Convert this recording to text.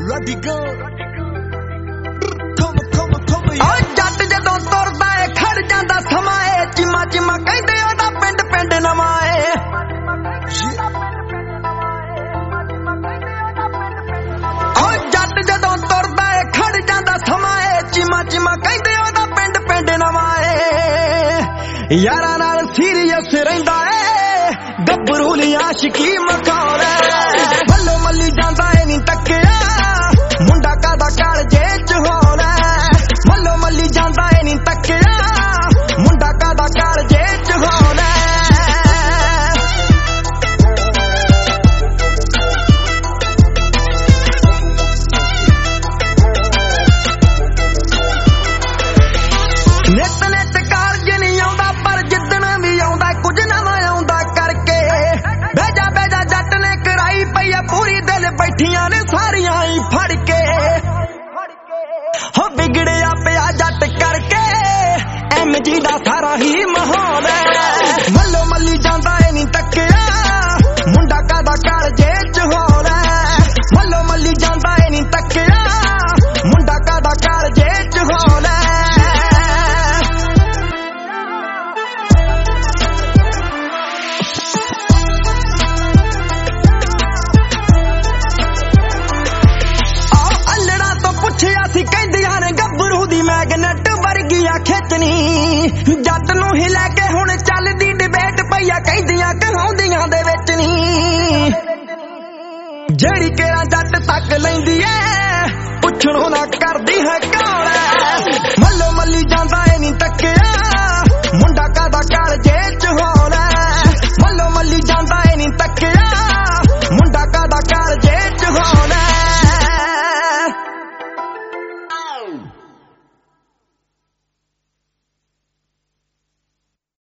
जट जदों तुरदा ए खड़ जांदा समा ए चिमा चिमा कहंदे ओदा पिंड पिंड नवां ए जट जदों तुरदा ए खड़ जांदा समा ए चिमा चिमा कहंदे ओदा पिंड पिंड नवां ए यारां नाल सीरियस रहिंदा ए गब्बरू ली आशिकी मखौल मल्लो मल्ली जांदा ए नी तक्किया मुंडा कादा कालजे च हौल मल्लो मल्ली जांदा ए नी तक्किया मुंडा कादा कालजे च हौल नित नित कालज नहीं आउंदा पर जिद्दन भी आउंदा कुछ नवां आउंदा करके बेजा बेजा जट ने कराई पई आ पूरी दिल बैठियां ने सारियां ही फड़ के हो बिगड़िया पिया जट करके MG दा सारा ही माहौल मल्लो मल्ली जांदा ए नी तक्किया मुंडा कादा कालजे च हौल मल्लो मल्ली जांदा ए नी तक्किया मुंडा कादा कालजे च हौल गब्बरू दी मैगनेट वर्गिया खिचनी जट नूं हिला के हुण चलदी डिबेट पईया कहंदियां कहाउंदियां दे विच नी जेड़ी केड़ा जट तक लैंदी ऐ पुछणों ना करदी है कौन मल्लो मल्ली